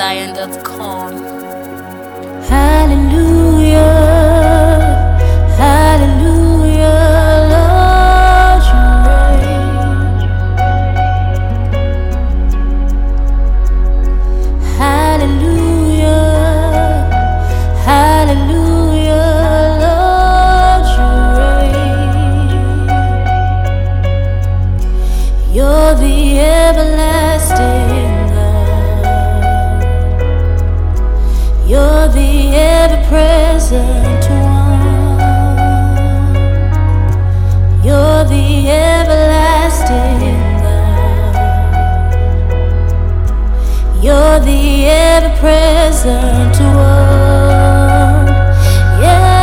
myzion.com. Hallelujah, hallelujah, Lord, you reign. Hallelujah, hallelujah, Lord, you reign. You're the everlasting God. You're the ever-present one. You're the everlasting God. You're the ever-present one. Yeah.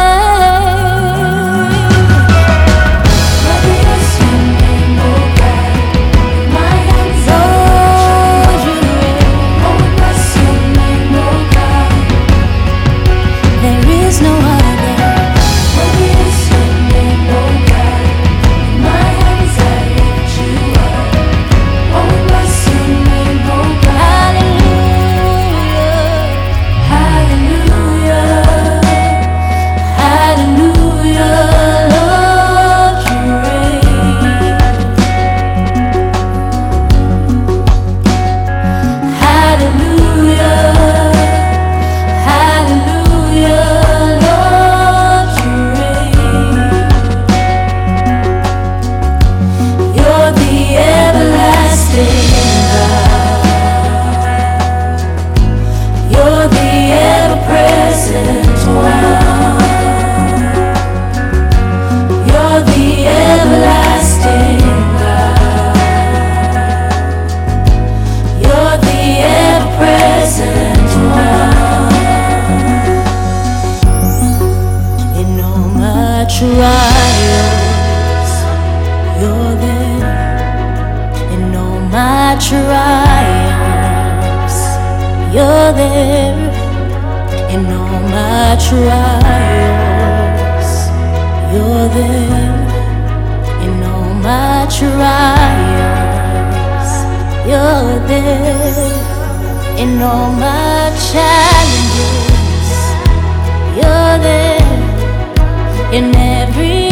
Trials, you're there. In all my trials, you're there. In all my trials, you're there. In all my trials, you're there. In all my challenges, you're there. In every